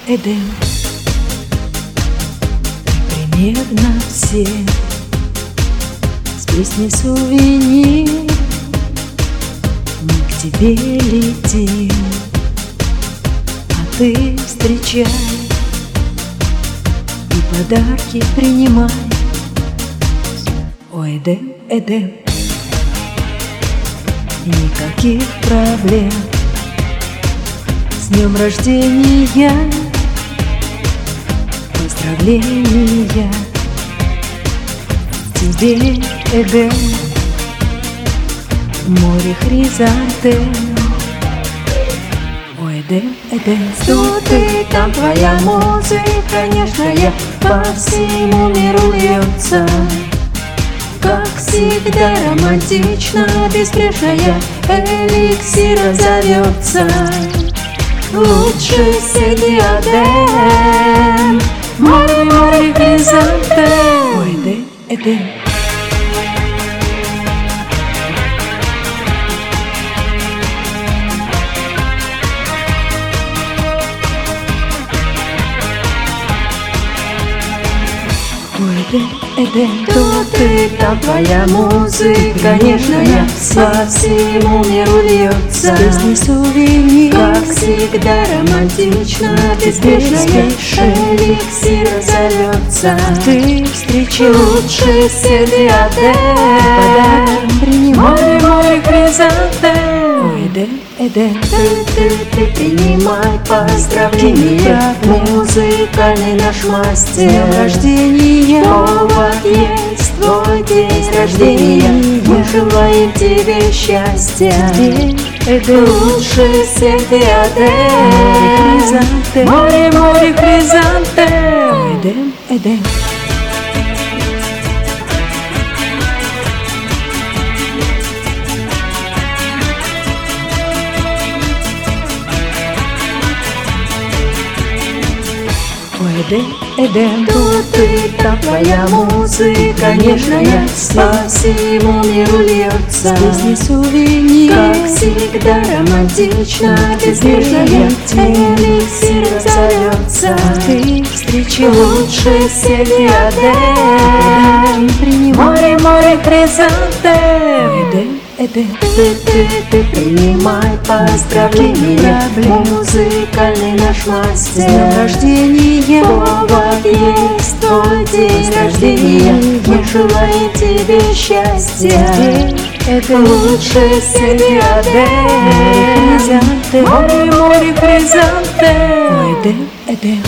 Эдем. Примерно все с песней сувенир мы к тебе летим, а ты встречай и подарки принимай. О, Эдем, Эдем, никаких проблем. С днем рождения, поздравления тебе, Эдем, море хризантем. О, Эдем, Эдем, Что ты там, твоя музыка нежная по всему миру льется, как всегда романтично, безбрежная, эликсиром зовется. Лучше среди Эдем, море, море хризантем. о, Эдем, Эдем. Эдем, Эдем, Кто ты там, твоя музыка нежная по всему миру льется, песни сувенир, как всегда романтично, безбрежная, эликсиром зовется. ты встречай, Лучше среди Эдем, принимай. море, море хризантем. О, Эдем, Эдем, Ты принимай поздравления, музыкальный наш с днем мастер. рождения, Повод есть твой день рождения, мы желаем тебе счастья. Эдем, Лучше среди Эдем, хризантем. море, море хризантем. О, Эдем, Эдем. О, Эдем, Эдем, Кто ты там, твоя музыка нежная по всему миру льется, песни сувенир, как всегда романтично, безбрежная, эликсиром зовется. ты встречай, Лучше среди Эдем, принимай. море, море хризантем. Эдем, Эдем, Ты принимай поздравления, музыкальный наш с днем мастер. рождения, Повод есть твой день рождения, мы желаем тебе счастья. Эдем, Лучше среди Эдем, хризантем. море, море хризантем. О, Эдем, Эдем.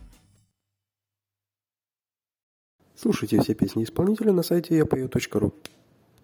Слушайте все песни исполнителя на сайте yapою.ru.